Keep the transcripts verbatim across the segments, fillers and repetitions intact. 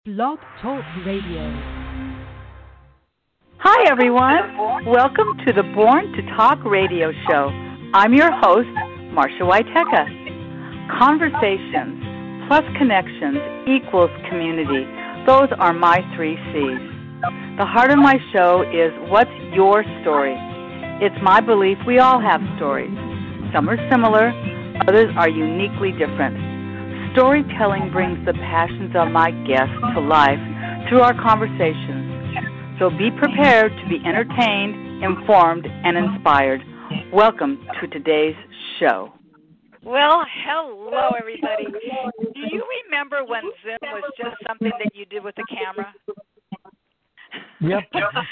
Blog Talk Radio. Hi, everyone. Welcome to the Born to Talk radio show. I'm your host, Marsha Waiteka. Conversations plus connections equals community. Those are my three C's. The heart of my show is, what's your story? It's my belief we all have stories. Some are similar, others are uniquely different. Storytelling brings the passions of my guests to life through our conversations. So be prepared to be entertained, informed, and inspired. Welcome to today's show. Well, hello, everybody. Do you remember when Zoom was just something that you did with a camera? Yep.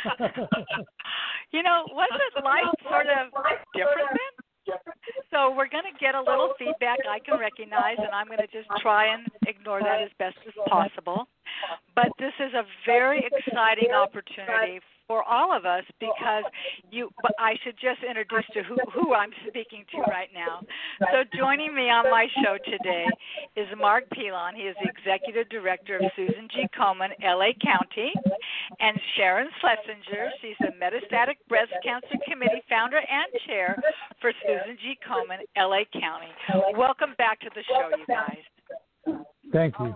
You know, wasn't life sort of different then? So we're going to get a little feedback I can recognize, and I'm going to just try and ignore that as best as possible. But this is a very exciting opportunity for all of us because you. But I should just introduce to who, who I'm speaking to right now. So joining me on my show today is Mark Pilon. He is the Executive Director of Susan G. Komen, L A County, and Sharon Schlesinger. She's the Metastatic Breast Cancer Committee founder and chair for Susan G. Komen, L A County. Welcome back to the show, you guys. Thank you.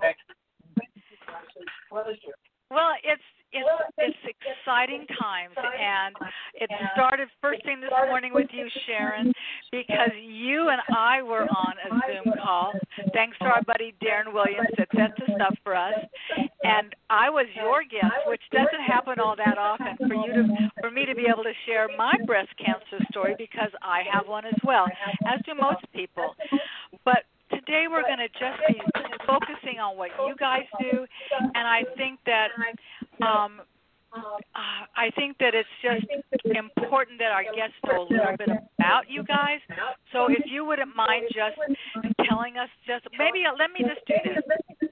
Well, it's it's it's exciting times, and it started first thing this morning with you, Sharon, because you and I were on a Zoom call, thanks to our buddy Darren Williams that set this up for us, and I was your guest, which doesn't happen all that often for you to for me to be able to share my breast cancer story because I have one as well, as do most people, but today we're going to just be focusing on what you guys do, and I think that um, uh, I think that it's just important that our guests know a little bit about you guys. So if you wouldn't mind just telling us, just maybe uh, let me just do this.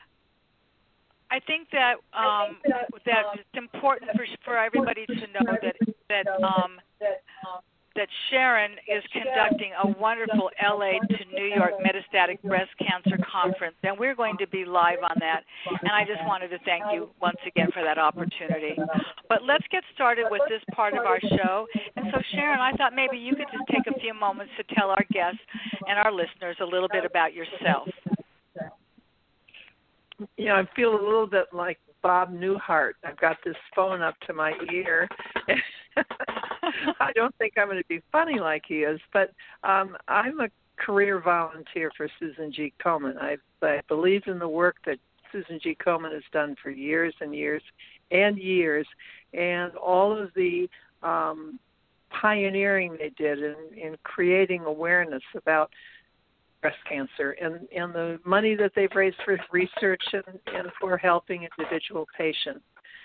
I think that um, that it's important for for everybody to know that that um, that Sharon is conducting a wonderful L A to New York Metastatic Breast Cancer Conference, and we're going to be live on that. And I just wanted to thank you once again for that opportunity. But let's get started with this part of our show. And so, Sharon, I thought maybe you could just take a few moments to tell our guests and our listeners a little bit about yourself. You know, I feel a little bit like Bob Newhart. I've got this phone up to my ear. I don't think I'm going to be funny like he is, but um, I'm a career volunteer for Susan G. Komen. I, I believe in the work that Susan G. Komen has done for years and years and years, and all of the um, pioneering they did in, in creating awareness about breast cancer and, and the money that they've raised for research and, and for helping individual patients.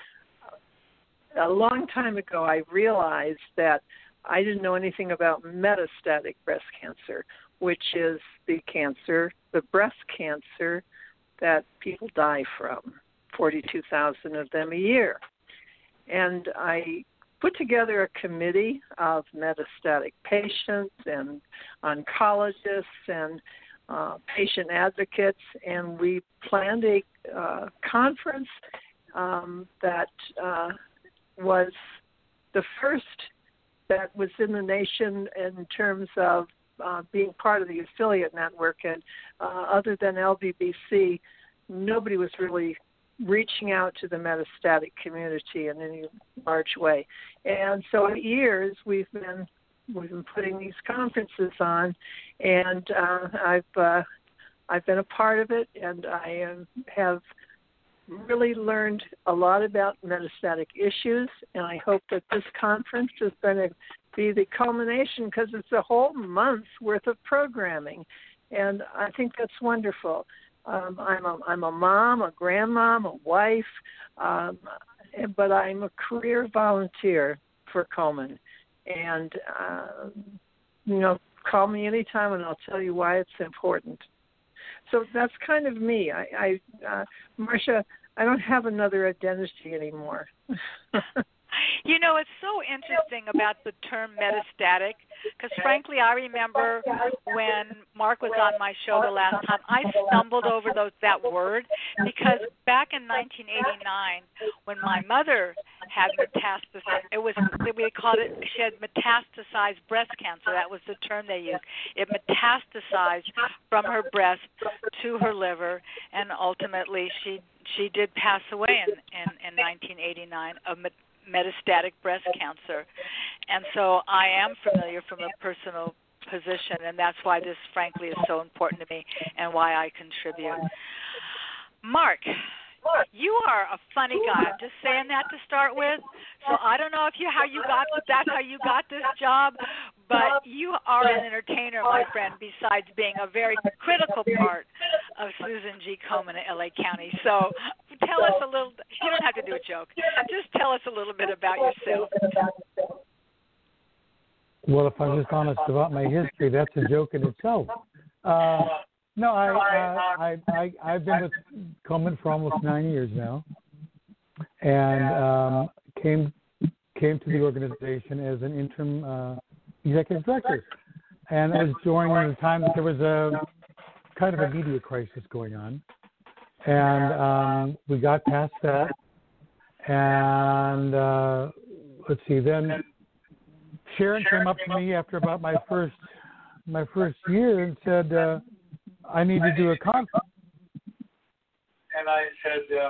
A long time ago, I realized that I didn't know anything about metastatic breast cancer, which is the cancer, the breast cancer that people die from, forty-two thousand of them a year. And I put together a committee of metastatic patients and oncologists and uh, patient advocates, and we planned a uh, conference um, that uh, was the first that was in the nation in terms of uh, being part of the affiliate network. And uh, other than L B B C, nobody was really reaching out to the metastatic community in any large way. And so for years we've been we've been putting these conferences on, and uh, I've uh, I've been a part of it, and I um, have really learned a lot about metastatic issues, and I hope that this conference is going to be the culmination because it's a whole month's worth of programming, and I think that's wonderful. Um, I'm a I'm a mom, a grandmom, a wife, um, but I'm a career volunteer for Komen, and uh, you know, call me anytime, and I'll tell you why it's important. So that's kind of me. I, I uh, Marsha, I don't have another identity anymore. You know, it's so interesting about the term metastatic because, frankly, I remember when Mark was on my show the last time, I stumbled over those, that word because back in nineteen eighty-nine, when my mother had metastasized, it was, we called it, she had metastasized breast cancer. That was the term they used. It metastasized from her breast to her liver, and ultimately she she did pass away in, in, in nineteen eighty-nine of metastatic breast cancer. And so I am familiar from a personal position, and that's why this, frankly, is so important to me and why I contribute. Mark, you are a funny guy. I'm just saying that to start with. So I don't know if you how you got that's how you got this job, but you are an entertainer, my friend, besides being a very critical part of Susan G. Komen in L A County. So tell us a little, you don't have to do a joke. Just tell us a little bit about yourself. Well, if I'm just honest about my history, that's a joke in itself. Uh, no, I, uh, I, I, I've been with Komen for almost nine years now, and um, came came to the organization as an interim uh, executive director. And it was during the time that there was a kind of a media crisis going on, and um, we got past that. And uh, let's see, then Sharon came up to me after about my first my first year and said, uh, I need to do a conference. And I said, um,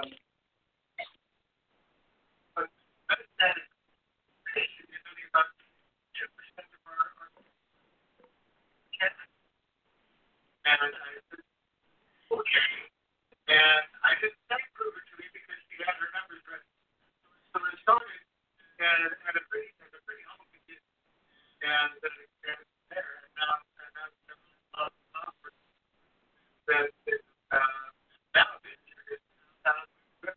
but that patient is only about two percent of our, our cancer. And I said, okay. And I didn't say prove it to me because she had her numbers ready. So I started at, at a pretty, at a pretty humble beginning. And, uh, and there, and now, and now, uh, uh, that is, uh, now this year is, uh,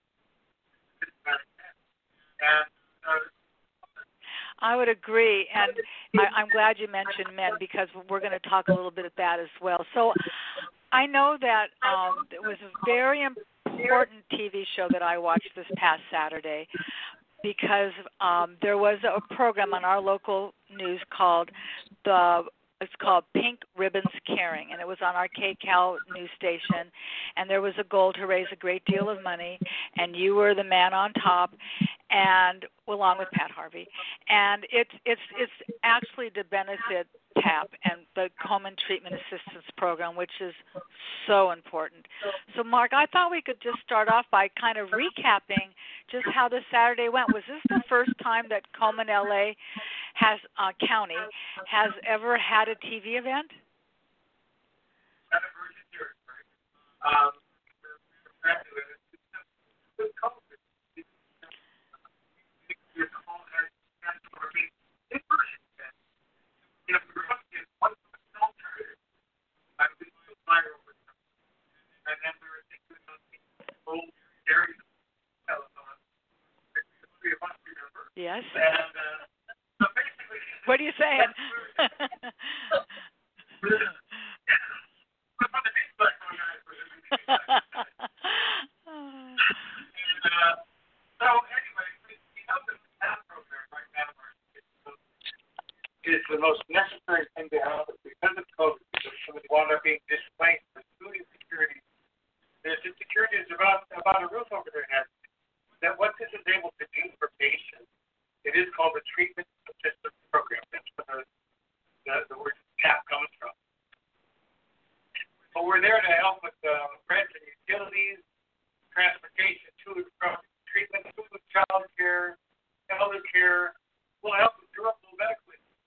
and, uh, I would agree, and I, I'm glad you mentioned men because we're going to talk a little bit of that as well. So I know that um, it was a very important T V show that I watched this past Saturday because um, there was a program on our local news called the It's called Pink Ribbons Caring, and it was on our K C A L news station, and there was a goal to raise a great deal of money, and you were the man on top, and along with Pat Harvey, and it's it's it's actually to benefit T A P and the Komen Treatment Assistance Program, which is so important. So, Mark, I thought we could just start off by kind of recapping just how this Saturday went. Was this the first time that Komen L A has uh, County has ever had a T V event? Um, Yes. And, uh, so basically, what are you saying? is the most necessary thing to have because of COVID, because some water being displaced, the food insecurity. There's insecurity is about about a roof over their head. That what this is able to do for patients, it is called the treatment assistance program. That's where the, the, the word T A P comes from. But we're there to help with uh, rent and utilities, transportation to and from treatment, food, child care, elder care. We'll help with durable medically.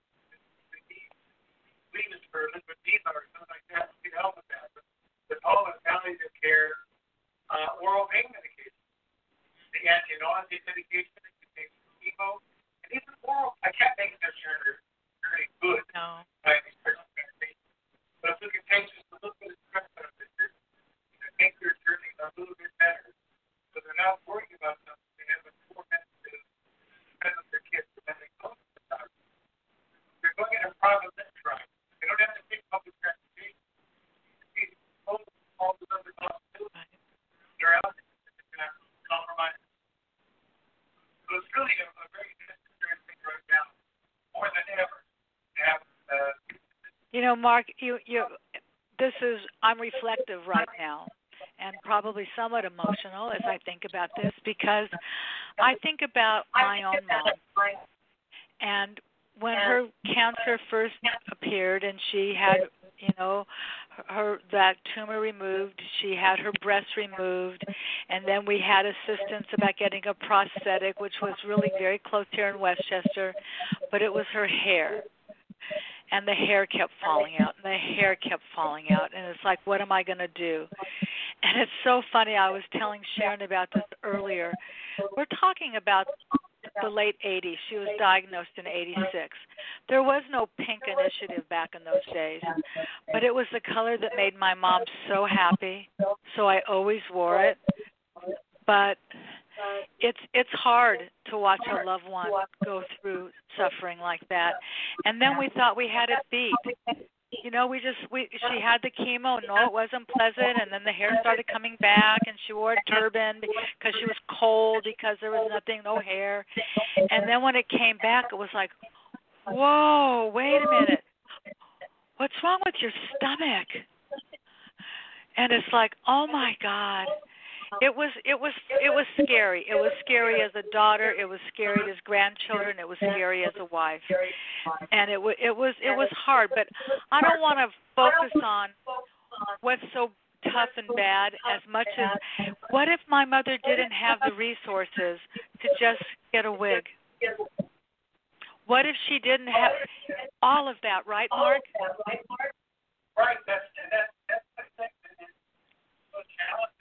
Venus for lymphedema or something like that, we can help with that. But with all the palliative care, uh, oral pain medication, the anti-nausea medication, it contains chemo, and these are oral. I can't make them sure very good No. by these personal medications. But if it contains just a little bit of stress benefit, the cancer is turning a little bit better. So they're not worrying about something. They have a four minutes to spend with their kids and then they go to the doctor. They're going in a private trial. They don't have to take public transportation. All the other hospitals, they're out there compromised. So it's really a, a very You know, Mark, you you this is I'm reflective right now and probably somewhat emotional as I think about this because I think about my own mom. And when her cancer first appeared and she had, you know, her that tumor removed, she had her breast removed, and then we had assistance about getting a prosthetic, which was really very close here in Westchester, but it was her hair. And the hair kept falling out, and the hair kept falling out, and it's like, what am I going to do? And it's so funny. I was telling Sharon about this earlier. We're talking about the late eighties. She was diagnosed in eighty-six. There was no pink initiative back in those days, but it was the color that made my mom so happy, so I always wore it. But it's it's hard to watch a loved one go through suffering like that. And then we thought we had it beat. You know, we just we she had the chemo. No, it wasn't pleasant. And then the hair started coming back, and she wore a turban because she was cold because there was nothing, no hair. And then when it came back, it was like, whoa, wait a minute, what's wrong with your stomach? And it's like, oh my God. It was it was it was scary. It was scary as a daughter. It was scary as grandchildren. It was scary as a wife, and it was it was it was hard. But I don't want to focus on what's so tough and bad as much as what if my mother didn't have the resources to just get a wig? What if she didn't have all of that? Right, Mark? Right. That's that's that's the thing. Those challenges.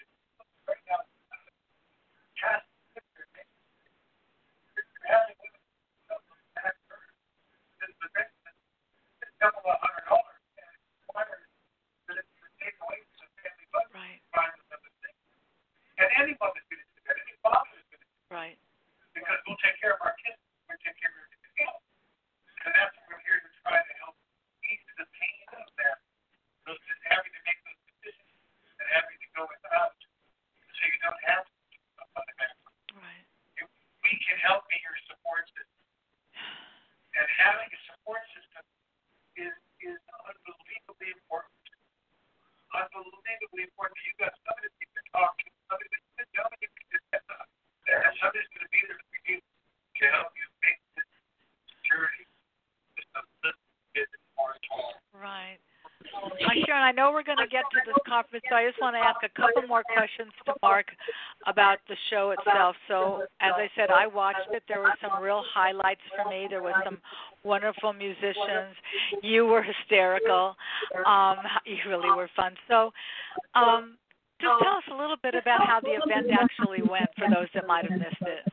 And any mother's going to do that, any father is going to do that. Right. Because we'll take care of our kids, we'll take care of everything else. And that's what we're here to try to help ease the pain of that, those having to make those decisions and having to go without, so you don't have to do stuff on the back. Right. We can help be your support system. And having a support system is is unbelievably important. Unbelievably important. You've got somebody that you can talk to, somebody that you can tell you can depend on. And somebody's going to be there for you to help you make this security system a little bit more strong. Right. Uh, Sharon, I know we're going to get to this conference, so I just want to ask a couple more questions to Mark about the show itself. So, as I said, I watched it. There were some real highlights for me. There was some wonderful musicians. You were hysterical. Um, you really were fun. So, um, just tell us a little bit about how the event actually went for those that might have missed it.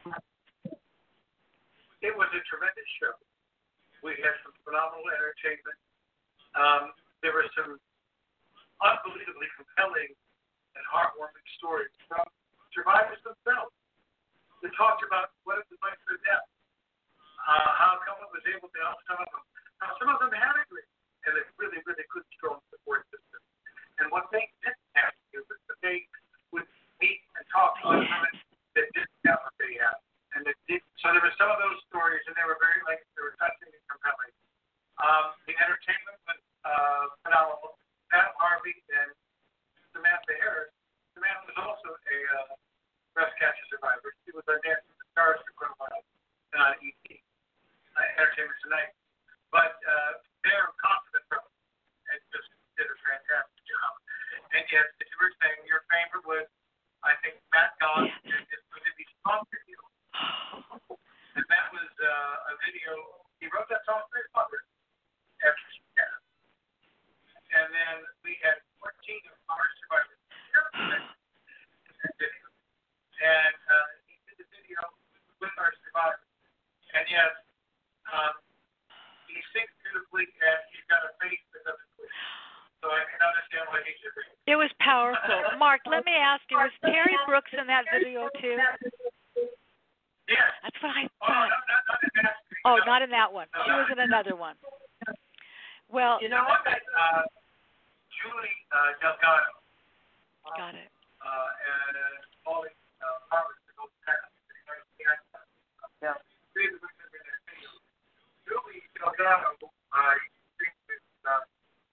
It was a tremendous show. We had some phenomenal entertainment. Um, there were some unbelievably compelling and heartwarming stories from survivors themselves. They talked about what it was like for them, uh, how come it was able to help some of them, how some of them had a great and a really, really good, strong support system. And what they didn't have to do was that they would meet and talk to women that didn't have what they had. And that did, so there were some of those stories, and they were very like they were touching and compelling. Um, the entertainment was uh, phenomenal. Pat Harvey and Samantha Harris. Samantha was also a uh, breast cancer survivor. She was on Dancing with the Stars for quite a while and on E T, uh, Entertainment Tonight. But uh, they're confident from it and just did a fantastic job. And yes, as you were saying, your favorite was, I think, Matt Goss and his movie Song Video. And that was uh, a video. He wrote that song for his mother after she passed. And then we had fourteen of our survivors in that video. And uh, he did the video with our survivors. And yes, um, he sings beautifully, and he's got a face that doesn't quit. So I can understand why he's a great. It was powerful. Mark, let me ask you, was Terry Brooks in that video too? Yes. That's what I Oh, thought. no, not, not in that. Oh, no. not in that one. She was in another one. Well, You know what? Uh, Julie uh, Delgado. got it. Uh, and uh, Molly uh, Harvard to go back. Yeah. Julie Delgado, I think, is uh,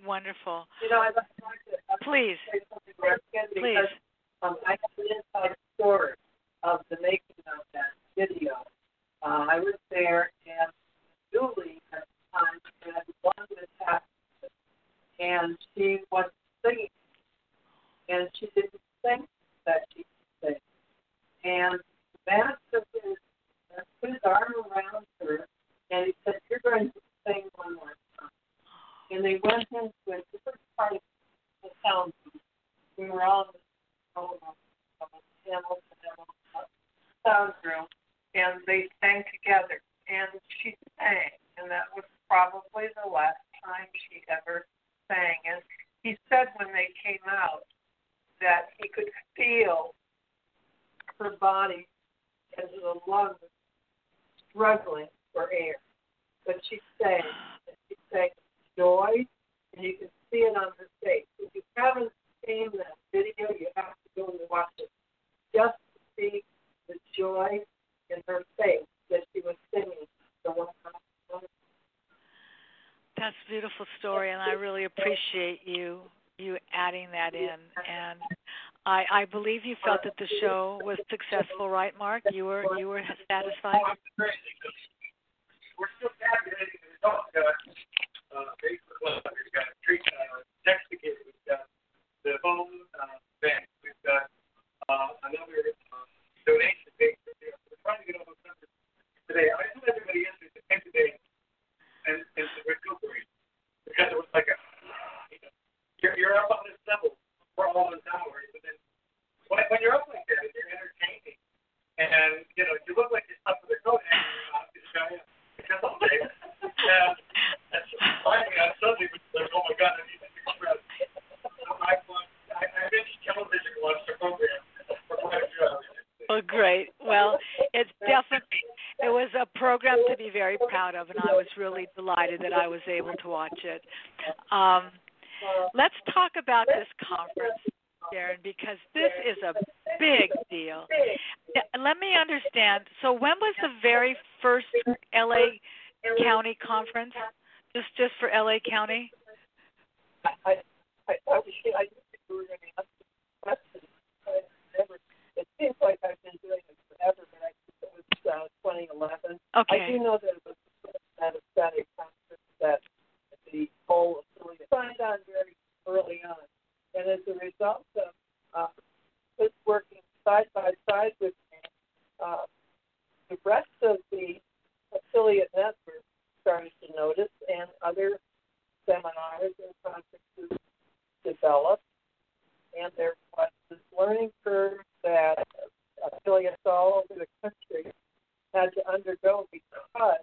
Wonderful. You know, I'd like to Please. say something there again because Please. um, I have an inside story of the making of that video. Uh, I was there, and Julie at the time had one mishap, and she was singing, and she didn't think that she could sing. And Matt took his, uh, put his arm around her, and he said, "You're going to sing one more time." And they went into a different part of the sound booth. We were all in the panel sound room, and they sang together. And she sang, and that was probably the last time she ever sang. And he said when they came out that he could feel her body and the lungs struggling for air. But she sang, and she sang joy, and you can see it on her face. If you haven't seen that video, you have to go and watch it just to see the joy in her face that she was singing. The one That's a beautiful story, and I really appreciate you you adding that in. And I, I believe you felt that the show was successful, right, Mark? You were you were satisfied. We're still tabulating the results. Uh, Facebook Live. We've got treat uh, text again. We've got the phone uh, bank. We've got uh, another uh, donation page. We're trying to get all those numbers today. I told everybody yesterday to take today and, and to recuperate because it was like a you know, you're, you're up on this level for all those hours, and then when, when you're up like that, you're entertaining, and you know you look like you're up with a coat hanging in your mouth. This guy, because someday, and that's finally on Sunday, like, oh my God, I need to come out. I I I finished television once the program for quite a few hours. Well, great. Well, it's definitely, it was a program to be very proud of, and I was really delighted that I was able to watch it. Um, let's talk about this conference, Sharon, because this is a big deal. Let me understand. So when was the very first L A County conference? Just just for L A County? I, I, I, I was I knew you were going to ask this question. I never, it seems like I've been doing it forever, but I think it was uh, twenty eleven. Okay. I do know that it was the metastatic conference that the whole affiliate signed on very early on. And as a result of uh, this working side by side with me, uh, the rest of the affiliate network started to notice, and other seminars and conferences developed, and there was this learning curve that affiliates all over the country had to undergo because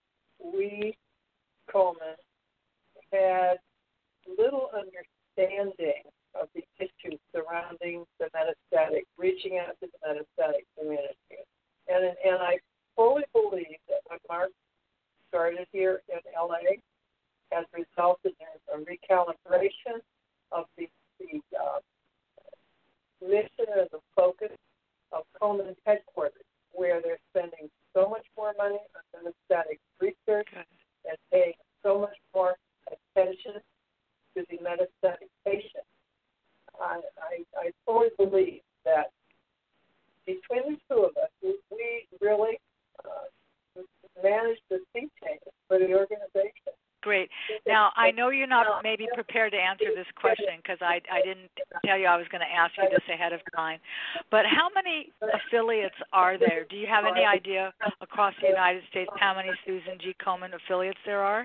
we, Komen, had little understanding of the issues surrounding the metastatic, reaching out to the metastatic community. And, and I fully believe that what Mark started here in L A has resulted in a recalibration of the, the uh, mission and the focus of Komen headquarters, where they're spending so much more money on metastatic research and paying so much more attention to the metastatic patient. I, I, I fully believe that between the two of us, we, we really uh, managed the sea change for the organization. Great. Now, I know you're not maybe prepared to answer this question because I, I didn't tell you I was going to ask you this ahead of time. But how many affiliates are there? Do you have any idea across the United States how many Susan G. Komen affiliates there are?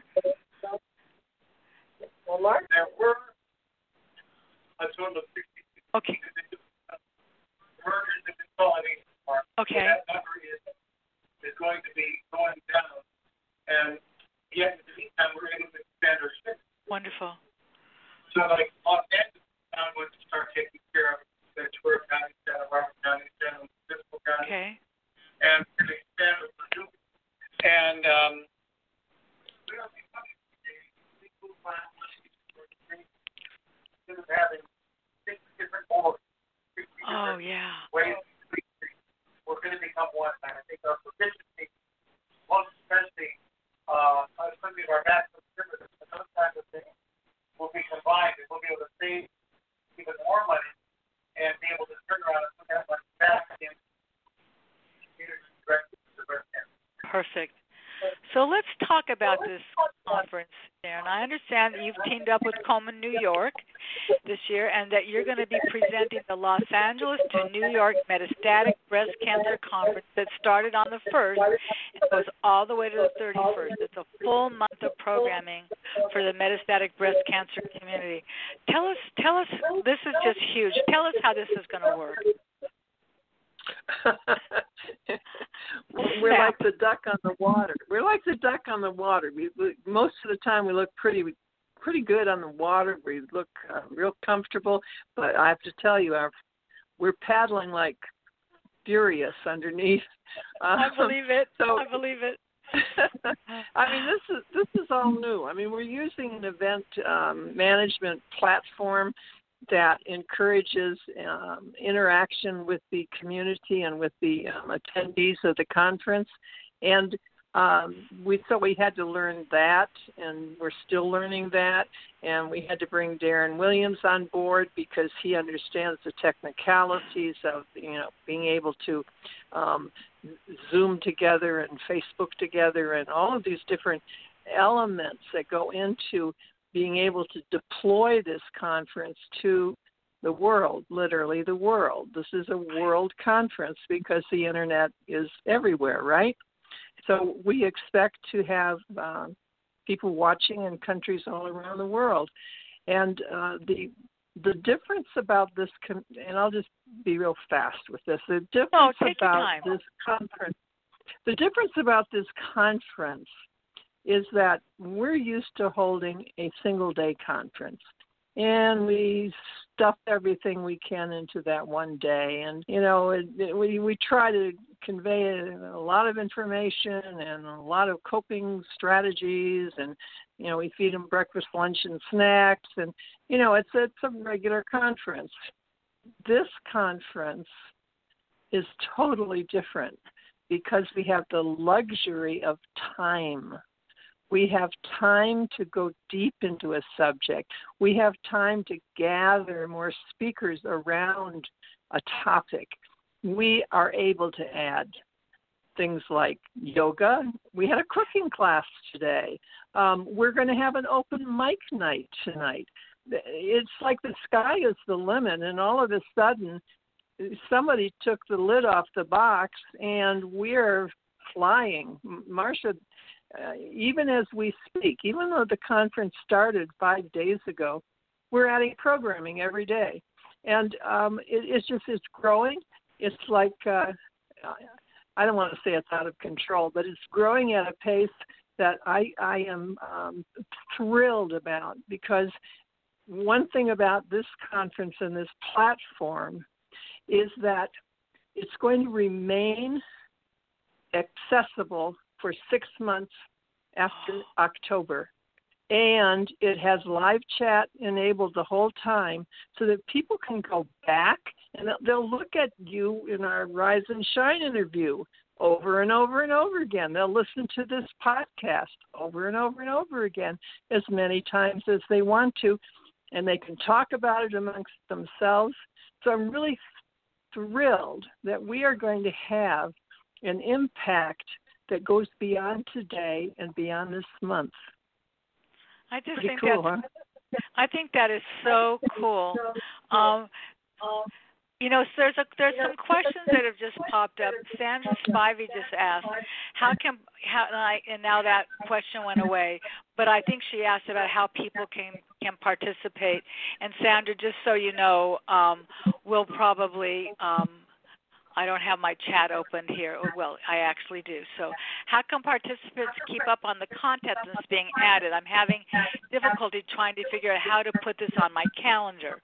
Well, Mark, there were a total of sixty. Okay. Mergers and consolidation. Okay. That number is is going to be going down, and yet in the meantime we're able to expand our service. Wonderful. So, like Los Angeles now wants to start taking care of Ventura County, Santa Barbara County, San Francisco County, Okay. and to expand with Purdue. And um, we don't think much instead of having six different boards, six Oh, different yeah. ways to treat things, we're going to become one. And I think our proficiency, most especially uh, some of our national services and those kinds of things, will become Perfect. So let's talk about this conference, Darren. I understand that you've teamed up with Komen, New York this year, and that you're going to be presenting the Los Angeles to New York Metastatic Breast Cancer Conference that started on the first and goes all the way to the thirty-first. It's a full month of programming for the metastatic breast cancer community. Tell us, tell us, this is just huge. Tell us how this is going to work. We're like the duck on the water. We're like the duck on the water. We, we most of the time we look pretty pretty good on the water. We look uh, real comfortable, but I have to tell you, our, we're paddling like furious underneath. Um, I believe it. So, I believe it. I mean, this is this is all new. I mean, we're using an event um, management platform that encourages um, interaction with the community and with the um, attendees of the conference. And um, we so we had to learn that, and we're still learning that. And we had to bring Darren Williams on board because he understands the technicalities of, you know, being able to um, Zoom together and Facebook together and all of these different elements that go into being able to deploy this conference to the world, literally the world. This is a world conference because the internet is everywhere, right? So we expect to have um, people watching in countries all around the world. And uh, the the difference about this, con- and I'll just be real fast with this, the difference oh, take about your time. this conference, the difference about this conference is that we're used to holding a single-day conference, and we stuff everything we can into that one day. And, you know, it, it, we, we try to convey a lot of information and a lot of coping strategies, and, you know, we feed them breakfast, lunch, and snacks. And, you know, it's, it's a regular conference. This conference is totally different because we have the luxury of time. We have time to go deep into a subject. We have time to gather more speakers around a topic. We are able to add things like yoga. We had a cooking class today. Um, we're going to have an open mic night tonight. It's like the sky is the limit, and all of a sudden somebody took the lid off the box, and we're flying. Marcia, Uh, even as we speak, even though the conference started five days ago, we're adding programming every day. And um, it, it's just, it's growing. It's like, uh, I don't want to say it's out of control, but it's growing at a pace that I, I am um, thrilled about, because one thing about this conference and this platform is that it's going to remain accessible for six months after October. And it has live chat enabled the whole time so that people can go back and they'll look at you in our Rise and Shine interview over and over and over again. They'll listen to this podcast over and over and over again as many times as they want to, and they can talk about it amongst themselves. So I'm really thrilled that we are going to have an impact that goes beyond today and beyond this month. I just Pretty think cool, that's, huh? I think that is so cool. Um, you know, there's a, there's some questions that have just popped up. Sandra Spivey just asked, how can how and, I, and now that question went away, but I think she asked about how people can can participate. And Sandra, just so you know, um, we'll probably. Um, I don't have my chat opened here. Well, I actually do. So how can participants keep up on the content that's being added? I'm having difficulty trying to figure out how to put this on my calendar.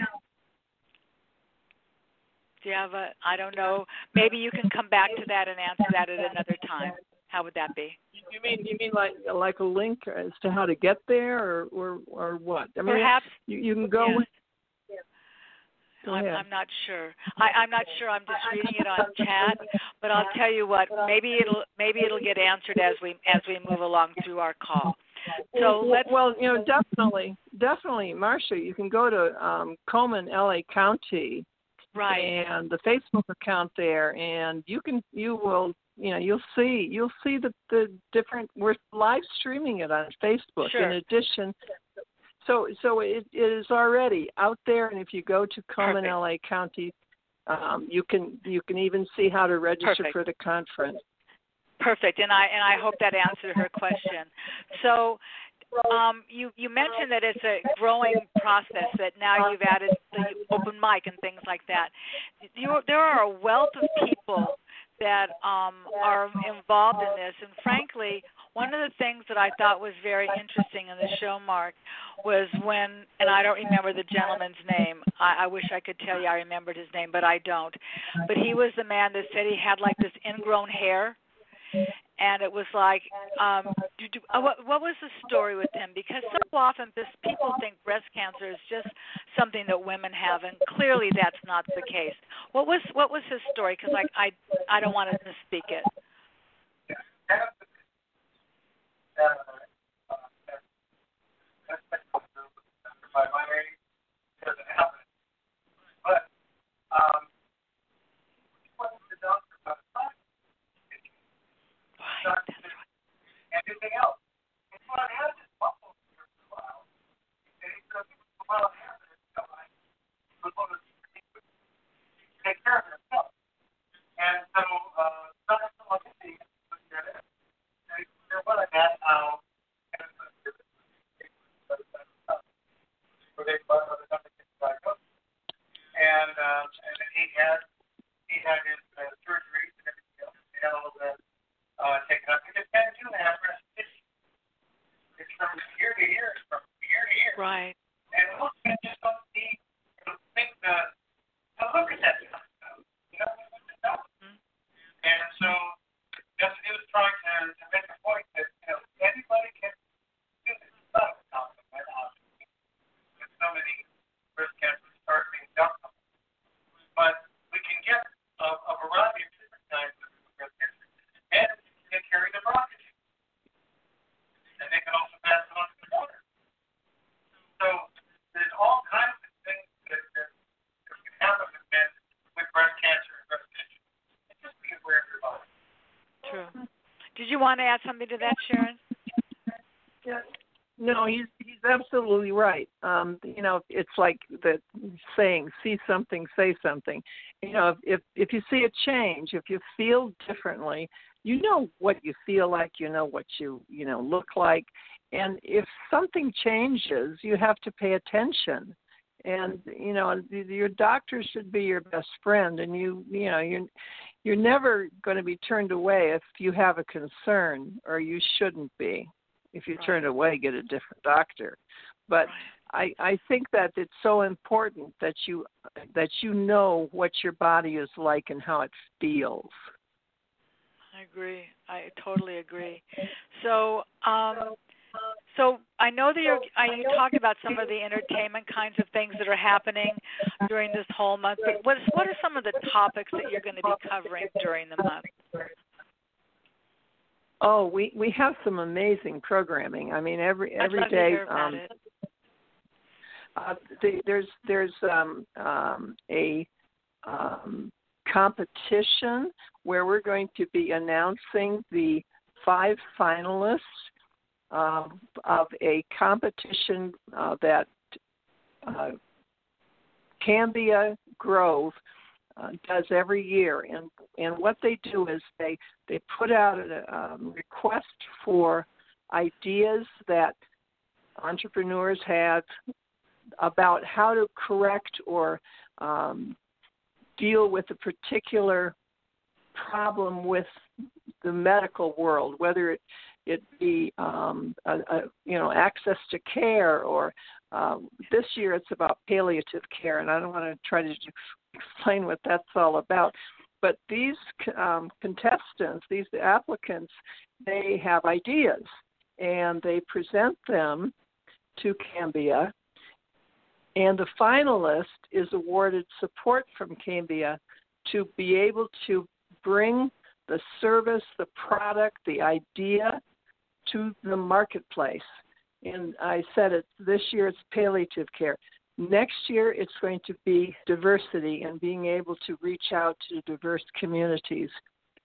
Do you have a, I don't know, maybe you can come back to that and answer that at another time. How would that be? You mean you mean like like a link as to how to get there, or or, or what? I mean, Perhaps. You, you can go. Yes. With, I'm, I'm not sure. I, I'm not sure. I'm just reading it on chat, but I'll tell you what. Maybe it'll maybe it'll get answered as we as we move along through our call. So let's. Well, you know, definitely, definitely, Marcia. You can go to um, Komen L A County, right, and the Facebook account there, and you can you will you know, you'll see you'll see the the different. We're live streaming it on Facebook. Sure. In addition, so so it, it is already out there. And if you go to Komen Perfect. L A County, um, you can you can even see how to register Perfect. for the conference. Perfect, and I and I hope that answered her question. So, um, you you mentioned that it's a growing process. That now you've added the open mic and things like that. You, there are a wealth of people that um, are involved in this, and frankly, one of the things that I thought was very interesting in the show, Mark, was when, and I don't remember the gentleman's name. I, I wish I could tell you I remembered his name, but I don't. But he was the man that said he had like this ingrown hair. And it was like, um, do, do, uh, what, what was the story with him? Because so often this, people think breast cancer is just something that women have, and clearly that's not the case. What was what was his story? Because I, I I don't want to misspeak it. But um, everything else. And so I had this muscle here for a while. And he said, well, was one of the things to take care of himself. And so, uh, not so much of the and he said, what I had now, and they brought other companies back up. And, um, and then he had, he had his uh, surgeries and everything else. He had all of that. Uh, taken up because men do have breast tissue. It's from year to year, it's from year to year. Right. And most men just don't see, don't think that, oh, look at that stuff. You know, mm-hmm. And so, just he was trying to, to make a point that, you know, anybody can do this. It's not a compliment, obviously. With so many breast cancers start being done. But we can get a, a variety of different kinds of breast cancer. And they carry the rocket. And they can also pass it on to the water. So there's all kinds of things that, that, that can happen with men with breast cancer and breast tissue. And just be aware of your body. True. Did you want to add something to that, Sharon? Yeah. No, he's he's absolutely right. Um, you know, it's like the saying, "See something, say something." You know, if if you see a change, if you feel differently, you know what you feel like, you know what you you know look like, and if something changes, you have to pay attention. And you know, your doctor should be your best friend, and you you know you're you're never going to be turned away if you have a concern, or you shouldn't be. If you Right. turn away, get a different doctor. But Right. I, I think that it's so important that you that you know what your body is like and how it feels. I agree. I totally agree. So, um, so I know that you're, I, you talked about some of the entertainment kinds of things that are happening during this whole month. But what, what are some of the topics that you're going to be covering during the month? Oh, we, we have some amazing programming. I mean, every every I'd love day. To hear about um, it. Uh, the, there's there's um, um, a um, competition where we're going to be announcing the five finalists uh, of a competition uh, that uh, Cambia Grove uh, does every year. And and what they do is they, they put out a um, request for ideas that entrepreneurs have about how to correct or um, deal with a particular problem with the medical world, whether it it be um, a, a, you know access to care, or um, this year it's about palliative care, and I don't want to try to explain what that's all about. But these um, contestants, these applicants, they have ideas, and they present them to Cambia. And the finalist is awarded support from Cambia to be able to bring the service, the product, the idea to the marketplace. And I said it, this year it's palliative care. Next year it's going to be diversity and being able to reach out to diverse communities.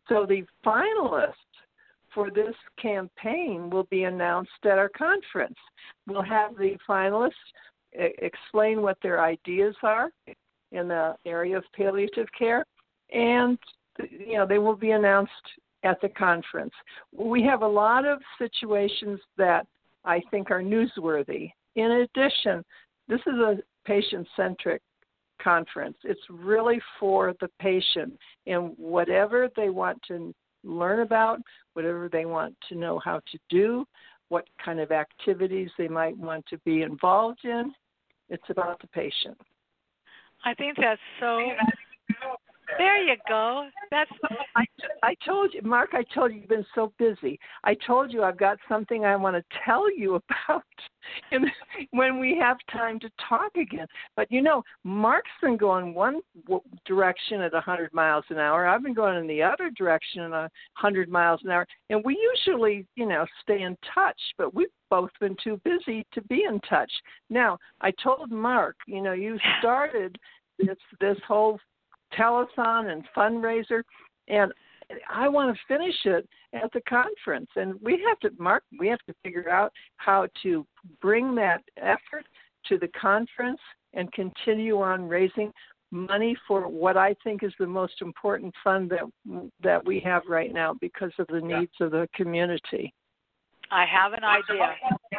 So the finalists for this campaign will be announced at our conference. We'll have the finalists explain what their ideas are in the area of palliative care, and you know they will be announced at the conference. We have a lot of situations that I think are newsworthy. In addition, this is a patient-centric conference. It's really for the patient and whatever they want to learn about, whatever they want to know how to do, what kind of activities they might want to be involved in. It's about the patient. I think that's so. There you go. That's. I, I told you, Mark. I told you you've been so busy. I told you I've got something I want to tell you about, and when we have time to talk again. But you know, Mark's been going one w- direction at one hundred miles an hour. I've been going in the other direction at one hundred miles an hour, and we usually, you know, stay in touch. But we've both been too busy to be in touch. Now, I told Mark, you know, you started this this whole telethon and fundraiser, and I want to finish it at the conference. And we have to, Mark, we have to figure out how to bring that effort to the conference and continue on raising money for what I think is the most important fund that that we have right now because of the needs of the community. I have an idea. We're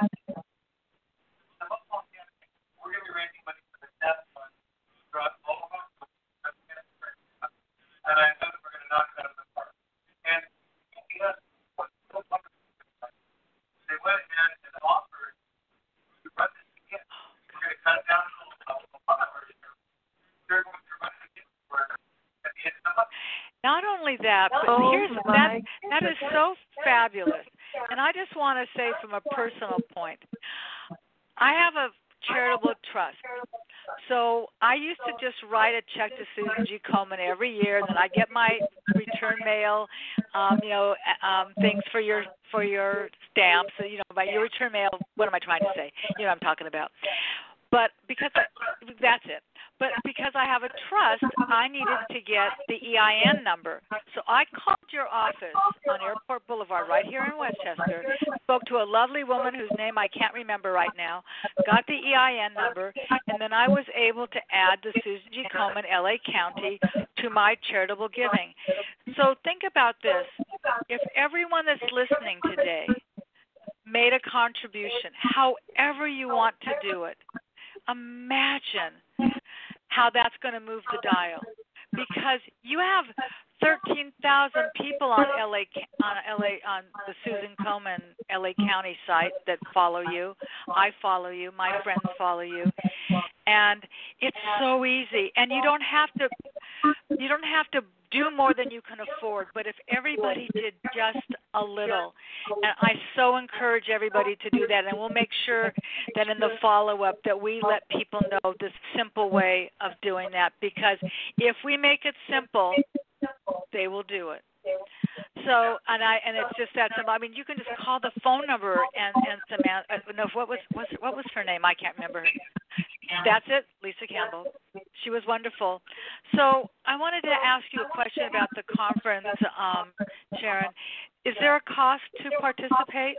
going to be raising money for the death fund throughout all of our and I know that we're going to knock it out of the park. And yes, what's so wonderful, they went ahead and offered to run this again. We're going to cut it down to a lot of they're going to run it again at the end of the month. Not only that, but oh here's that that is so fabulous. And I just want to say from a personal point, I have a charitable trust. So I used to just write a check to Susan G. Komen every year, and then I get my return mail, um, you know, um, things for your for your stamps, you know, by your return mail. What am I trying to say? You know what I'm talking about. But because I, that's it. But because I have a trust, I needed to get the E I N number. So I called your office on Airport Boulevard right here in Westchester, spoke to a lovely woman whose name I can't remember right now, got the E I N number, and then I was able to add the Susan G. Komen L A County to my charitable giving. So think about this. If everyone that's listening today made a contribution, however you want to do it, imagine how that's going to move the dial, because you have thirteen thousand people on L A on L A on the Susan Komen L A County site that follow you. I follow you. My friends follow you, and it's so easy. And you don't have to you don't have to do more than you can afford. But if everybody did just a little, and I so encourage everybody to do that, and we'll make sure that in the follow-up that we let people know this simple way of doing that, because if we make it simple, they will do it. So, and I and it's just that simple. I mean, you can just call the phone number and and Samantha. No, what was was what was her name? I can't remember. That's it, Lisa Campbell. She was wonderful. So I wanted to ask you a question about the conference, um, Sharon. Is there a cost to participate?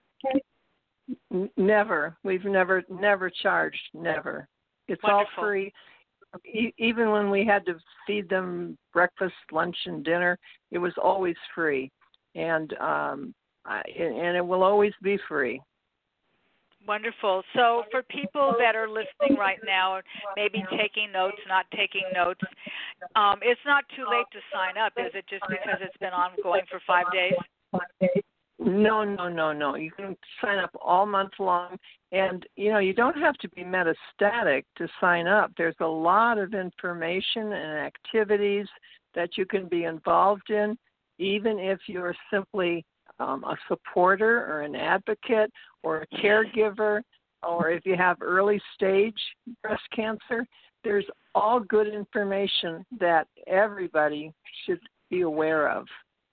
Never. We've never never charged. Never. It's Wonderful. all free. E- even when we had to feed them breakfast, lunch, and dinner, it was always free, and um, I, and it will always be free. Wonderful. So for people that are listening right now, maybe taking notes, not taking notes, um, it's not too late to sign up, is it, just because it's been ongoing for five days? No, no, no, no. You can sign up all month long. And, you know, you don't have to be metastatic to sign up. There's a lot of information and activities that you can be involved in, even if you're simply um, a supporter or an advocate or a caregiver, or if you have early stage breast cancer. There's all good information that everybody should be aware of.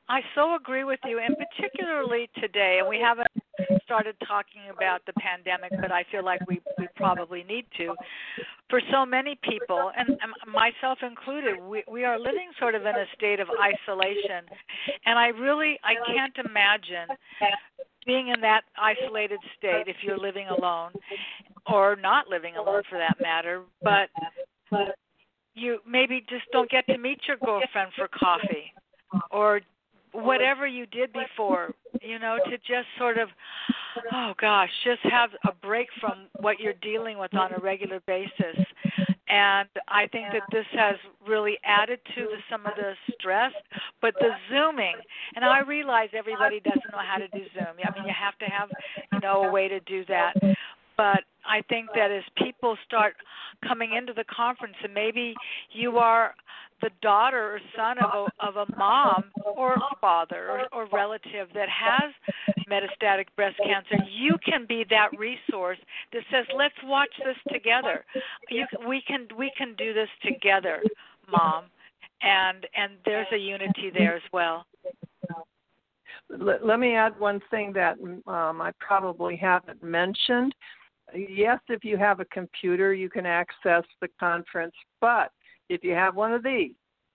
I so agree with you, and particularly today, and we haven't started talking about the pandemic, but I feel like we, we probably need to. For so many people, and myself included, we, we are living sort of in a state of isolation, and I really, I can't imagine being in that isolated state if you're living alone, or not living alone for that matter, but you maybe just don't get to meet your girlfriend for coffee, or whatever you did before, you know, to just sort of, oh gosh, just have a break from what you're dealing with on a regular basis. And I think that this has really added to the, some of the stress, but the Zooming, and I realize everybody doesn't know how to do Zoom. I mean, you have to have, you know, a way to do that. But I think that as people start coming into the conference, and maybe you are the daughter or son of a, of a mom or father or, or relative that has metastatic breast cancer, you can be that resource that says, let's watch this together. You, we can we can do this together, Mom. And, and there's a unity there as well. Let, let me add one thing that um, I probably haven't mentioned. Yes, if you have a computer, you can access the conference, but if you have one of these,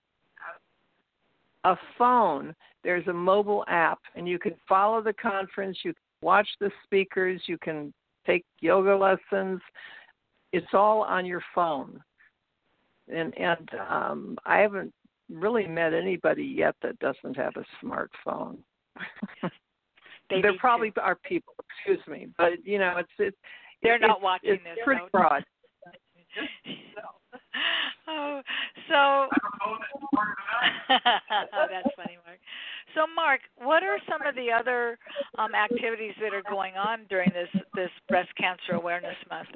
a phone, there's a mobile app, and you can follow the conference, you can watch the speakers, you can take yoga lessons. It's all on your phone. And, and um, I haven't really met anybody yet that doesn't have a smartphone. There probably to. are people, excuse me, but, you know, it's it's They're it's, not watching it's this. pretty broad. oh, so that's funny, Mark. So, Mark, what are some of the other um, activities that are going on during this this Breast Cancer Awareness Month?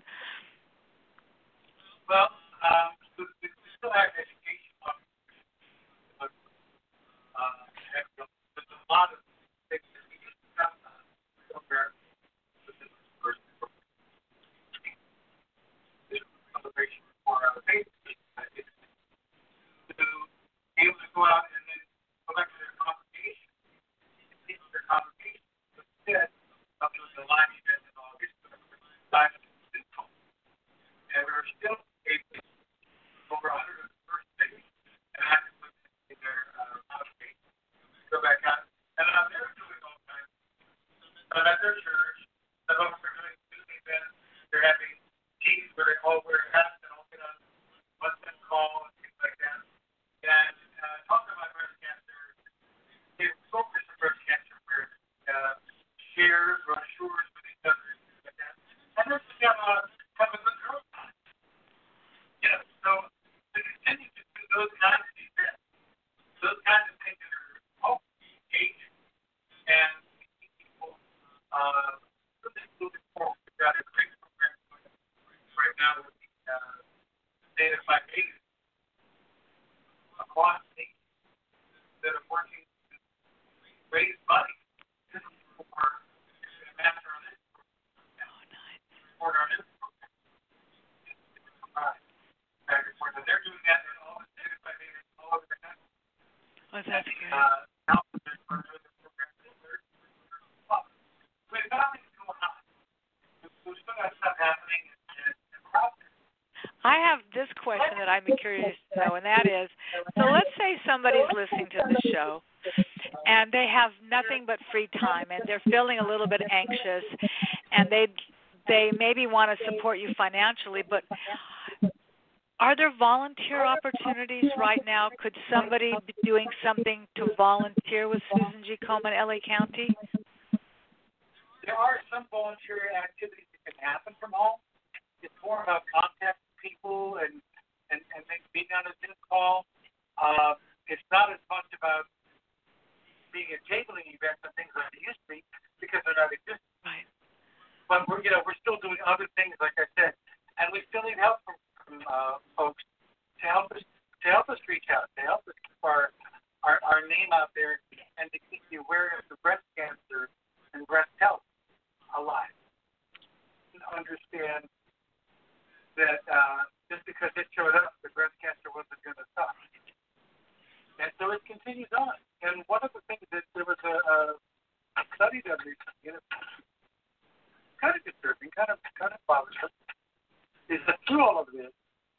Well, um, we still have education on uh, there's a lot of things that we used to have somewhere. Celebration for our babies to be able to go out and then go back to their congregation, teach their congregation. Instead of doing the live event in August, live in home. And we were still able to over one hundred of the first days and have to put in their uh, congregation. Go back out. And uh, they're doing all kinds of things. But at their church, they're doing Tuesday events. They're having teams where they all wear hats and all get on one step call and things like that. And uh, talking about breast cancer, they focus on breast cancer where uh, share brochures with each other and things like that. And then just have a, have a good girl time. Yeah, so to continue to do those kinds of events, those kinds of things that are hopefully engaging and people uh, really moving forward. We've got a great program right now with the uh, Data five eighty across the that are working to raise money for the Master on this program. Oh, nice. Support our this program. Back and forth. And they're doing that in all the Data five eighty all over the country. Oh, that's good. Uh, now they're doing the program. We've got things going on. We've still got stuff happening. I have this question that I'm curious to know, and that is, so let's say somebody's listening to the show, and they have nothing but free time, and they're feeling a little bit anxious, and they they maybe want to support you financially, but are there volunteer opportunities right now? Could somebody be doing something to volunteer with Susan G. Komen, L A County? There are some volunteer activities that can happen from home. It's more about contacting people and, and, and maybe being on a Zoom call. Uh, it's not as much about being at tabling events and things like it used to be because they're not existing. Right. But we're, you know, we're still doing other things, like I said, and we still need help from, from uh, folks to help us to help us reach out, to help us keep our, our our name out there, and to keep the awareness of breast cancer and breast health alive. And understand that uh, just because it showed up, the breast cancer wasn't going to stop. And so it continues on. And one of the things study done recently, and it's kind of disturbing, kind of kind of bothersome, is that through all of this,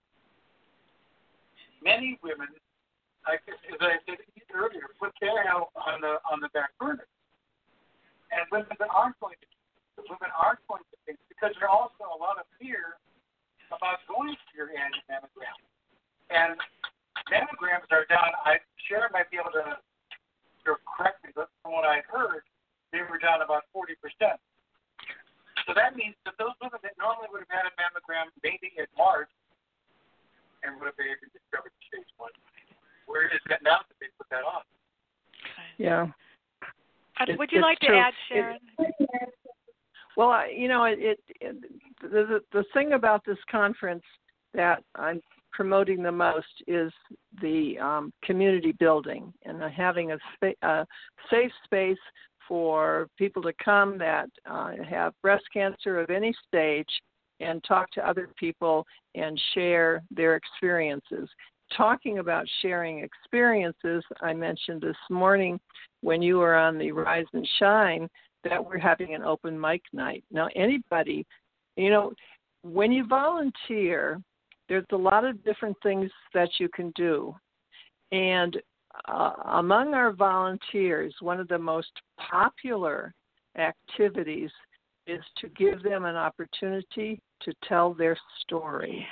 many women, like as I said earlier, put their health on the on the back burner, and women aren't going to. The women aren't going to think because there's also a lot of fear about going to your annual mammogram, and mammograms are down. I Sharon might be able to, to correct me, but from what I heard, they were down about forty percent. So that means that those women that normally would have had a mammogram maybe in March and would have been able to discover stage one, where is that now that they put that on? Yeah. Uh, It, would you like to true. add, Sharon? It, well, I, you know, it, it, it the, the thing about this conference that I'm promoting the most is the um, community building and having a, spa- a safe space for people to come that uh, have breast cancer of any stage and talk to other people and share their experiences. Talking about sharing experiences, I mentioned this morning when you were on the Rise and Shine that we're having an open mic night. Now, anybody, you know, when you volunteer, there's a lot of different things that you can do. And uh, among our volunteers, one of the most popular activities is to give them an opportunity to tell their story.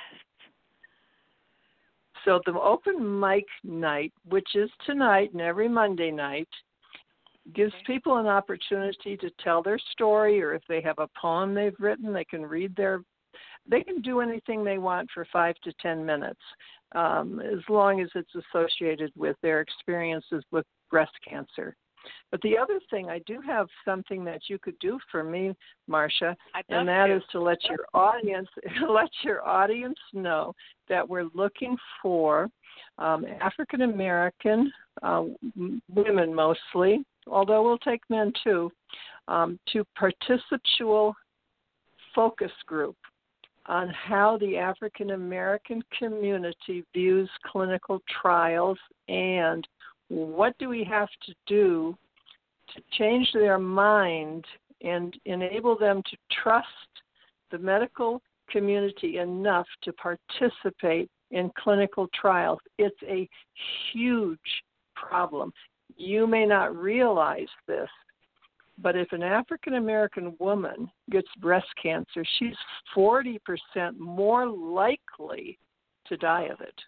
So the open mic night, which is tonight and every Monday night, gives people an opportunity to tell their story, or if they have a poem they've written, they can read their, they can do anything they want for five to ten minutes, um, as long as it's associated with their experiences with breast cancer. But the other thing, I do have something that you could do for me, Marcia, and that to. is to let your audience let your audience know that we're looking for um, African American uh, women mostly, although we'll take men too, um, to participatual focus group on how the African American community views clinical trials and what do we have to do to change their mind and enable them to trust the medical community enough to participate in clinical trials. It's a huge problem. You may not realize this, but if an African American woman gets breast cancer, she's forty percent more likely to die of it.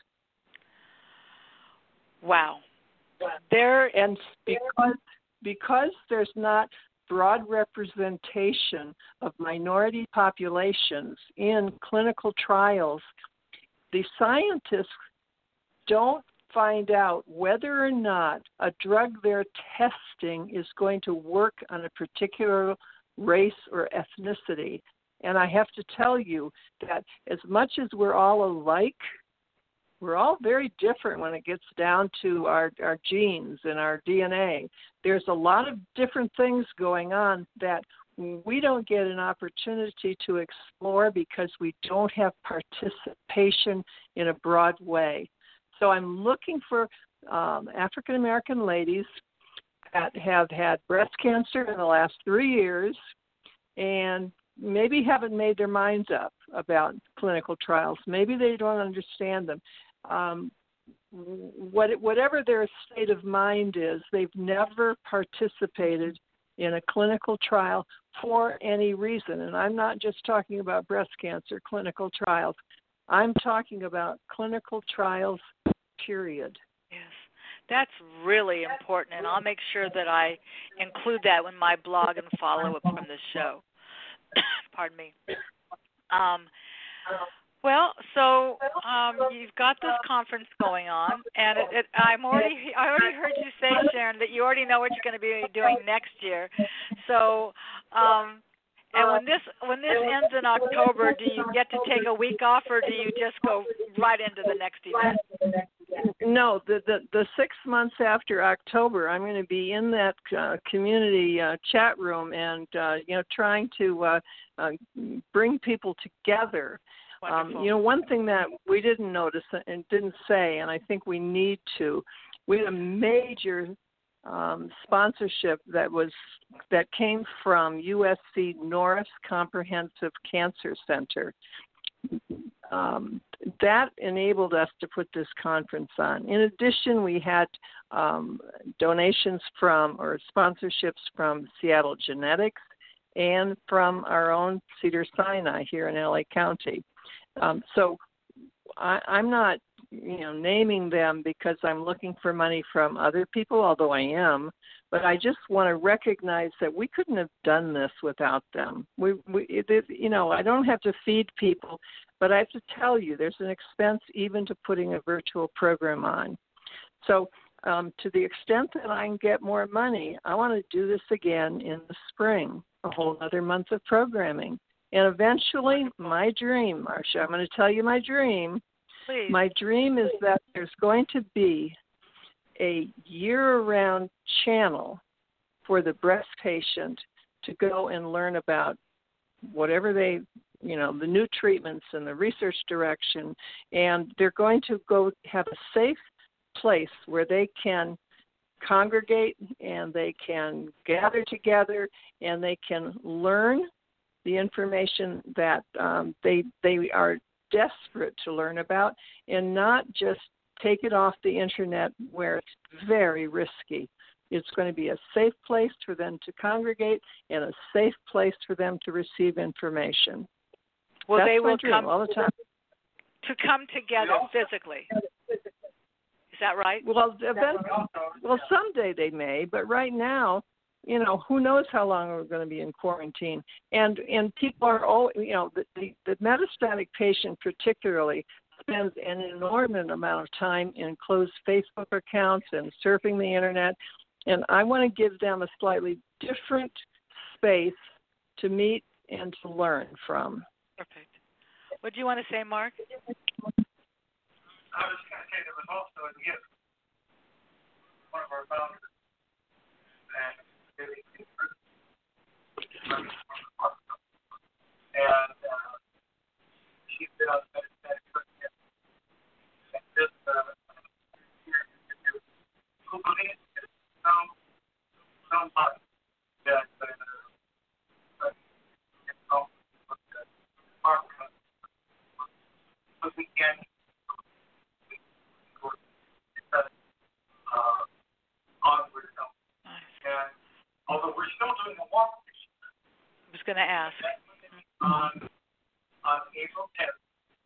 Wow. There and because because there's not broad representation of minority populations in clinical trials, the scientists don't find out whether or not a drug they're testing is going to work on a particular race or ethnicity. And I have to tell you that as much as we're all alike, we're all very different when it gets down to our, our genes and our D N A. There's a lot of different things going on that we don't get an opportunity to explore because we don't have participation in a broad way. So I'm looking for um, African American ladies that have had breast cancer in the last three years and maybe haven't made their minds up about clinical trials. Maybe they don't understand them. Um, what, whatever their state of mind is, they've never participated in a clinical trial for any reason. And I'm not just talking about breast cancer clinical trials. I'm talking about clinical trials, period. Yes, that's really important, and I'll make sure that I include that in my blog and follow-up from the show. Pardon me. Um, well, so um, you've got this conference going on, and it, it, I'm already I already heard you say, Sharon, that you already know what you're going to be doing next year. So, um, and when this when this ends in October, do you get to take a week off, or do you just go right into the next event? No, the, the the six months after October, I'm going to be in that uh, community uh, chat room and uh, you know trying to uh, uh, bring people together. Um, you know, one thing that we didn't notice and didn't say, and I think we need to, we had a major um, sponsorship that was that came from U S C Norris Comprehensive Cancer Center. Um, that enabled us to put this conference on. In addition, we had um, donations from or sponsorships from Seattle Genetics and from our own Cedars-Sinai here in L A County. Um, so I, I'm not, you know, naming them because I'm looking for money from other people, although I am. But I just want to recognize that we couldn't have done this without them. We, we it, you know, I don't have to feed people, but I have to tell you, there's an expense even to putting a virtual program on. So um, to the extent that I can get more money, I want to do this again in the spring, a whole other month of programming. And eventually, my dream, Marcia, I'm going to tell you my dream. Please. My dream is that there's going to be a year-round channel for the breast patient to go and learn about whatever they, you know, the new treatments and the research direction, and they're going to go have a safe place where they can congregate and they can gather together and they can learn the information that um, they they are desperate to learn about, and not just take it off the internet where it's very risky. It's going to be a safe place for them to congregate and a safe place for them to receive information. Well, That's they my will dream come all the time. to come together physically. Is that right? Well, event, well, someday they may, but right now, you know, who knows how long we're going to be in quarantine. And and people are, all, you know, the, the, the metastatic patient particularly spends an inordinate amount of time in closed Facebook accounts and surfing the internet. And I want to give them a slightly different space to meet and to learn from. Perfect. What do you want to say, Mark? I was going to say there was also a gift. One of our founders. And And uh, she's been on the metastatic breast cancer. And this, uh, who believes in some, somebody that, uh, can help with the market. But we can, uh, onward help. And although we're still doing the walk, I was going to ask. On, on April tenth.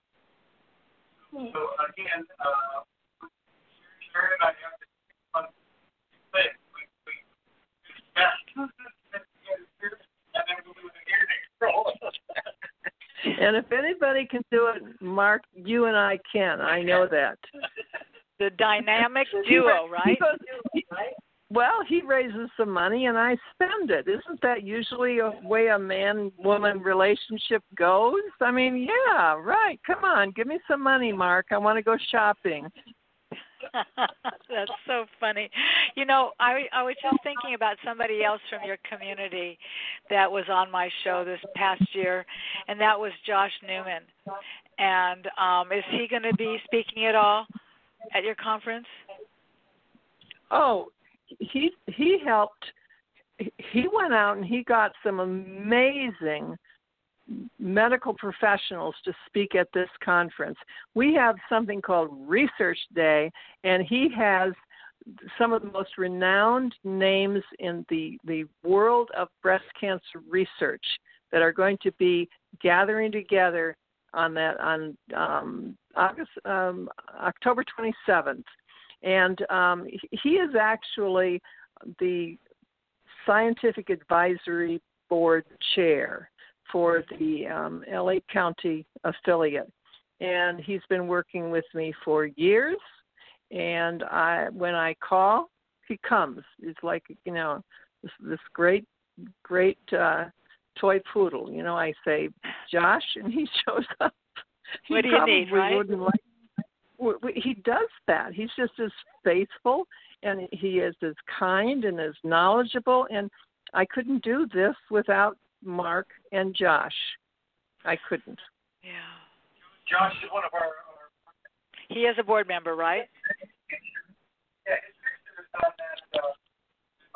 So again, uh, Sharon and I have this fun thing. We, we best and then we'll do it again next roll. And if anybody can do it, Mark, you and I can. I know that. The dynamic duo, right? He goes, he, well, he raises some money and I spend it. Isn't that usually a way a man-woman relationship goes? I mean, yeah, right. Come on, give me some money, Mark. I want to go shopping. That's so funny. You know, I I was just thinking about somebody else from your community that was on my show this past year, and that was Josh Newman. And um, is he going to be speaking at all at your conference? Oh, he he helped. He went out and he got some amazing medical professionals to speak at this conference. We have something called Research Day, and he has some of the most renowned names in the, the world of breast cancer research that are going to be gathering together on that on um, August um, October twenty-seventh. And um, he is actually the scientific advisory board chair for the um, L A County affiliate. And he's been working with me for years. And I, when I call, he comes. It's like, you know, this, this great, great uh, toy poodle. You know, I say, Josh, and he shows up. He what do you need, right? Wouldn't like, he does that. He's just as faithful, and he is as kind and as knowledgeable. And I couldn't do this without Mark and Josh. I couldn't. Yeah. Josh is one of our. our he is a board member, right? Yeah, his sister is on that uh,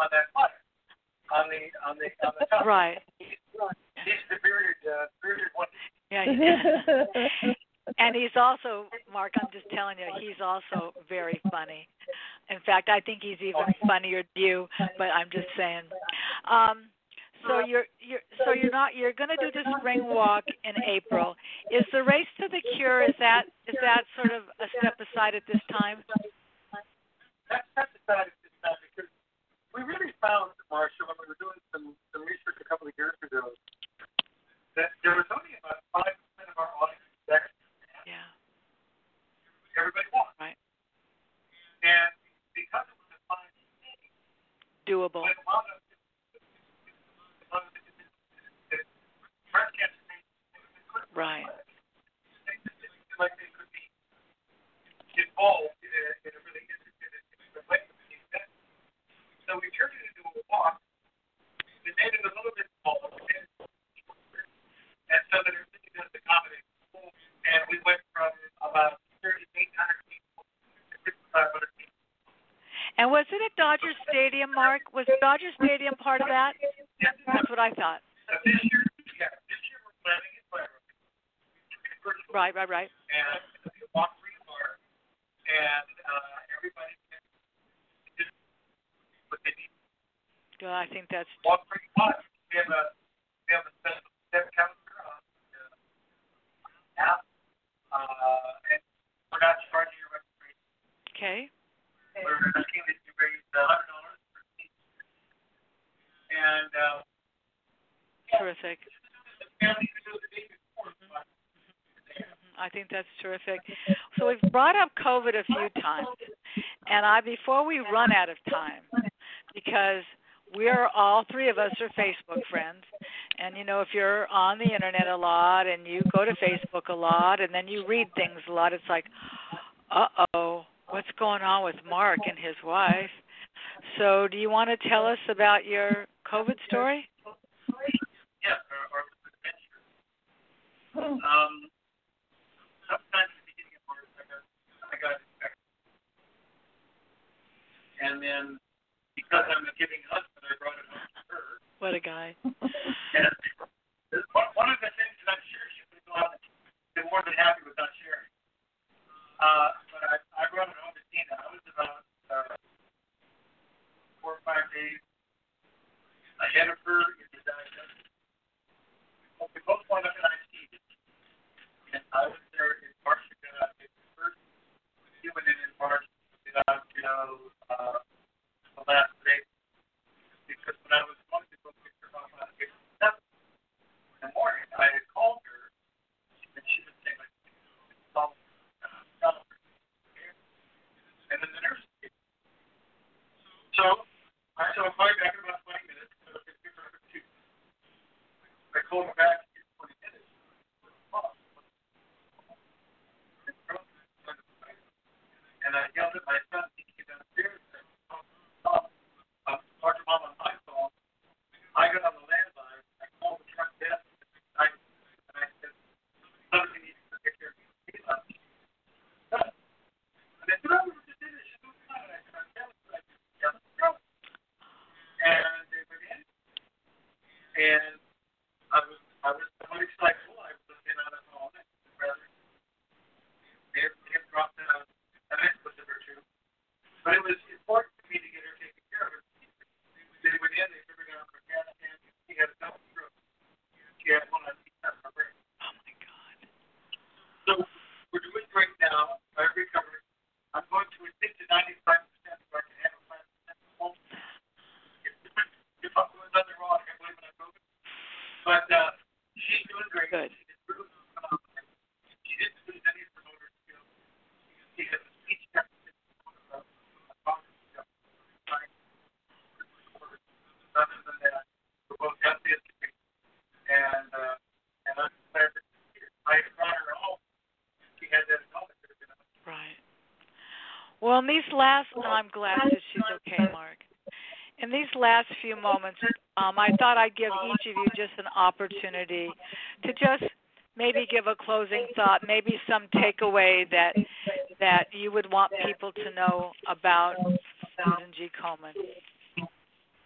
on that flyer on the on the on the top. Right. He's, he's the bearded uh, bearded one. Yeah. He, and he's also, Mark, I'm just telling you, he's also very funny. In fact, I think he's even funnier than you, but I'm just saying. Um, so you're you're so you're not you're going to do the spring walk in April. Is the Race to the Cure, is that is that sort of a step aside at this time? That's that's aside at this time because we really found, Marsha, when we were doing some some research a couple of years ago, that there was only about five percent of our audience that Yeah. everybody walked. Right. And because it was a fine thing, Doable. when a lot of breast cancer patients Right. like they could be involved in a, in a really interesting way. So we turned it into a walk. We made it a little bit smaller, and so that it really does accommodate people. And we went from about thirty-eight hundred people to fifty-five hundred people. And was it at Dodger Stadium, Mark? Was Dodger Stadium part of that? Yeah. That's what I thought. So this year, yeah, this year we're planning it virtually. Right, right, right. And we walk free car, and uh, everybody can do what they need. Well, I think that's Walk free car. We have a we have a special step counter on the app, uh, and we're not charging you registration. okay. We're asking that you raise one hundred dollars per seat, and uh, Terrific. the family can do the day before. But I think that's terrific. So we've brought up COVID a few times, and I before we run out of time, because we're all three of us are Facebook friends, and you know if you're on the internet a lot and you go to Facebook a lot and then you read things a lot, it's like, uh oh, what's going on with Mark and his wife? So do you want to tell us about your COVID story? yeah, or, or adventure. Um, sometimes at the beginning of March, I got I got infected, and then because I'm a giving husband, I brought it home to her. What a guy. And one, one of the things that I'm sure she would have been more than happy with not sharing. Uh, but I, I brought it home to Tina. I was about uh, four or five days ahead of her in the diagnosis. We both wound up in I C U. And I was there in March. We got out the first. He went in in March. We got out, you know, uh, the last day. Because when I was going to go pick her up on April seventh in the morning, I had called her, and she was saying, like, oh, uh, and then the nurse came. So I said, I'll call you back in about twenty minutes. So I could pick her up at two. I called her back in twenty minutes. And I yelled at my son, he came downstairs and said, oh, uh, talk to mom on my phone. I got on the landline. I called the front desk. I, and I said, somebody needs to take care of you. He's on. And they said, oh, we were just in it. She moved on. And I said, I'm telling you, I said, yeah, let's go. And they went in. And I was, I was somewhat excited. I was looking on it all night. Rather, they had dropped out an expletive or two. But it was important for me to get her taken care of. They went in, they took her down for a cat scan. She had a double stroke. She had one on each side of her brain. Oh my God. So we're doing great now. I've recovered. I'm going to admit to ninety-five percent so I can handle five percent home. If, if I was on the rock, I blame it on COVID. But uh, she's doing great. Good. She improved. Um, she didn't lose any of her motor skills. She has a speech deficit. Uh, Other than that, we're both healthy as can be. And, uh, and I'm glad that I brought her home. She had that moment. Right. Well, in these last, and I'm glad that she's okay, Mark. In these last few moments, um, I thought I'd give each of you just an opportunity to just maybe give a closing thought, maybe some takeaway that that you would want people to know about Susan G. Komen.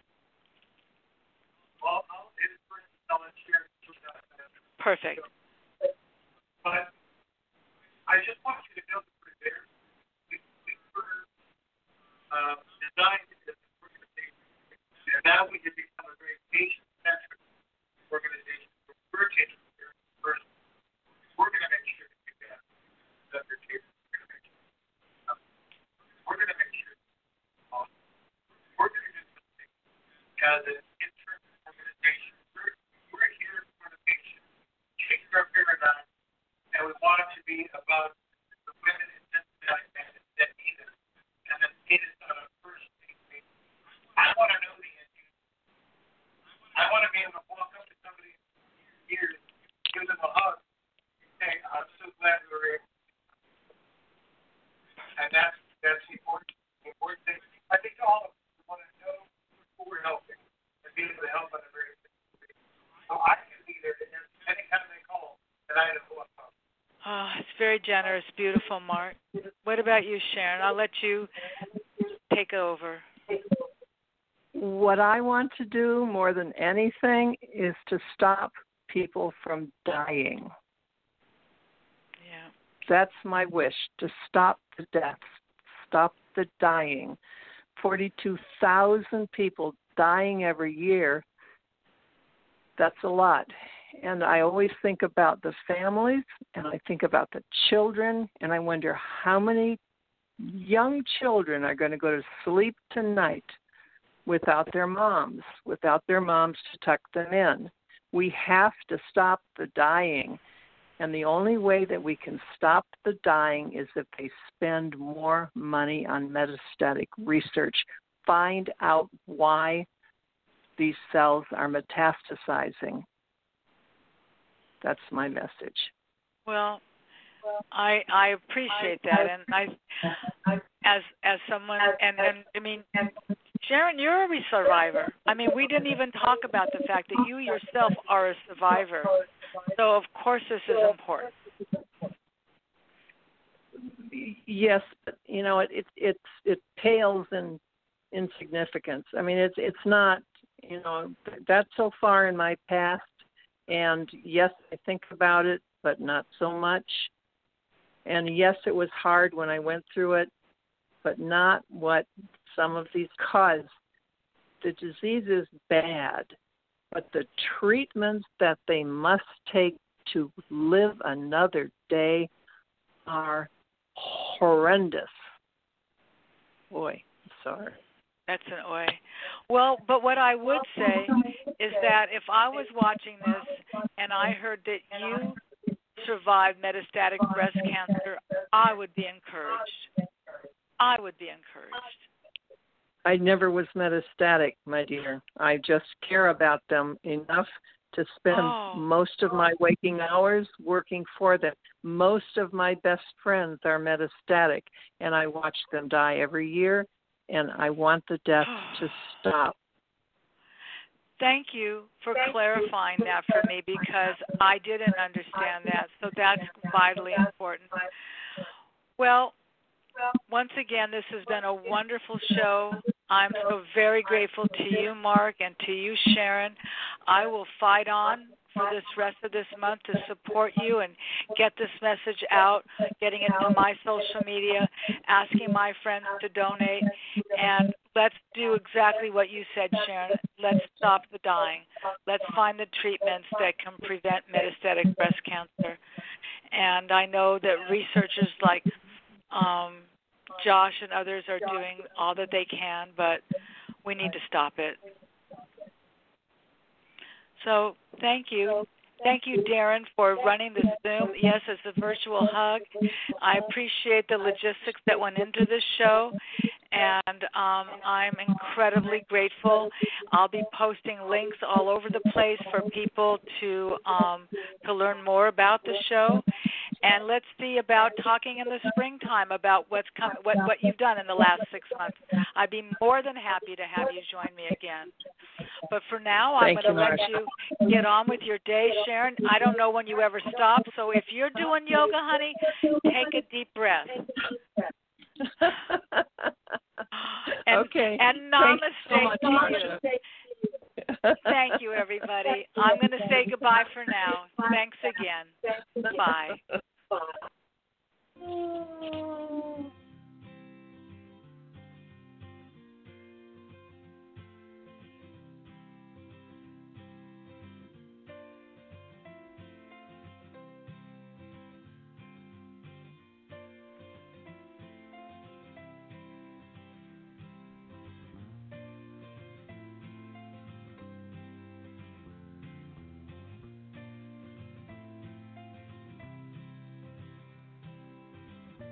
Perfect. But I just want you to know that we're there. We, we were uh, designed as an organization, and now we have become a very patient-centric organization. We're taking care of the person. We're going to make sure that you get that they're taken. We're going to make sure. Um, we're going to do something as an interim organization. We're, we're here for the patient, changing our paradigm, and we want it to be about the women in Cincinnati that need us, and that need us on a first name. I want to know the end user. I want to be able to walk up to somebody here, give them a hug, and say, I'm so glad we were able to. And that's that's the important, the important thing. I think all of us want to know who we're helping and be able to help on a very simple way. So I can be there to answer any time they call, and I know who I'm talking. Oh, it's very generous, beautiful, Mark. What about you, Sharon? I'll let you take over. What I want to do more than anything is to stop people from dying. Yeah. That's my wish, to stop the deaths, stop the dying. forty-two thousand people dying every year, that's a lot. And I always think about the families, and I think about the children, and I wonder how many young children are going to go to sleep tonight without their moms, without their moms to tuck them in. We have to stop the dying. And the only way that we can stop the dying is if they spend more money on metastatic research. Find out why these cells are metastasizing. That's my message. Well, I I appreciate that, and I, as as someone, and and I mean, Sharon, you're a survivor. I mean, we didn't even talk about the fact that you yourself are a survivor. So of course this is important. Yes, but you know it it it, it pales in insignificance. I mean, it's it's not, you know, that's so far in my past. And yes, I think about it, but not so much. And yes, it was hard when I went through it, but not what some of these cause. The disease is bad, but the treatments that they must take to live another day are horrendous. Boy, I'm sorry. That's an oi. Well, but what I would say is that if I was watching this and I heard that you survived metastatic breast cancer, I would be encouraged. I would be encouraged. I never was metastatic, my dear. I just care about them enough to spend oh. most of my waking hours working for them. Most of my best friends are metastatic, and I watch them die every year, and I want the death to stop. Thank you for clarifying that for me, because I didn't understand that, so that's vitally important. Well, once again, this has been a wonderful show. I'm so very grateful to you, Mark, and to you, Sharon. I will fight on for this rest of this month to support you and get this message out, getting it to my social media, asking my friends to donate, and let's do exactly what you said, Sharon. Let's stop the dying. Let's find the treatments that can prevent metastatic breast cancer. And I know that researchers like um, Josh and others are doing all that they can, but we need to stop it. So thank you. Thank you, Darren, for running the Zoom. Yes, it's a virtual hug. I appreciate the logistics that went into this show, and um, I'm incredibly grateful. I'll be posting links all over the place for people to um, to learn more about the show. And let's see about talking in the springtime about what's come, what what you've done in the last six months. I'd be more than happy to have you join me again. But for now, I'm going to let you get on with your day, Sharon. I don't know when you ever stop, so if you're doing yoga, honey, take a deep breath. and, okay. And namaste so to you. Thank you, everybody. I'm going to say goodbye for now. Thanks again. Bye. Bye.